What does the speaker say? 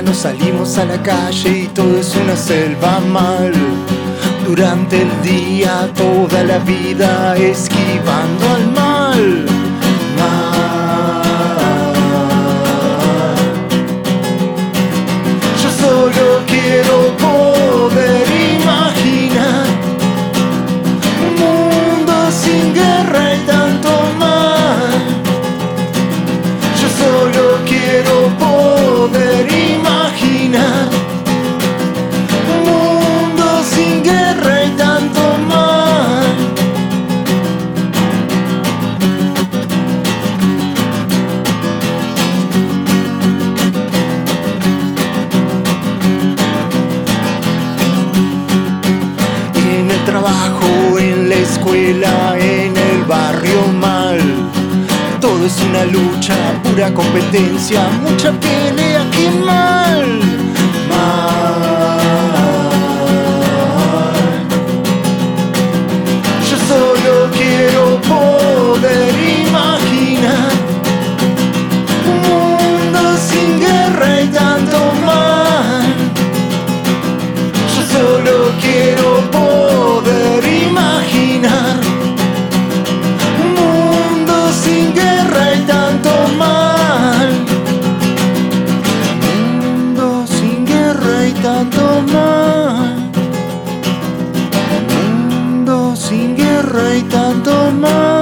verano salimos a la calle y todo es una selva mal. Durante el día toda la vida esquivando al mal. Yo solo quiero poder imaginar un mundo sin guerra y tanto mal. Yo solo quiero poder imaginar un mundo sin guerra y tanto mal. En el trabajo, en la escuela, en el barrio mal. Todo es una lucha, pura competencia, mucha pelea, qué mal, mal. Yo solo quiero poder imaginar un mundo sin guerra y tanto mal. Yo solo quiero poder imaginar un mundo sin guerra y tanto mal. Un mundo sin guerra y tanto mal. Un mundo sin guerra y tanto mal.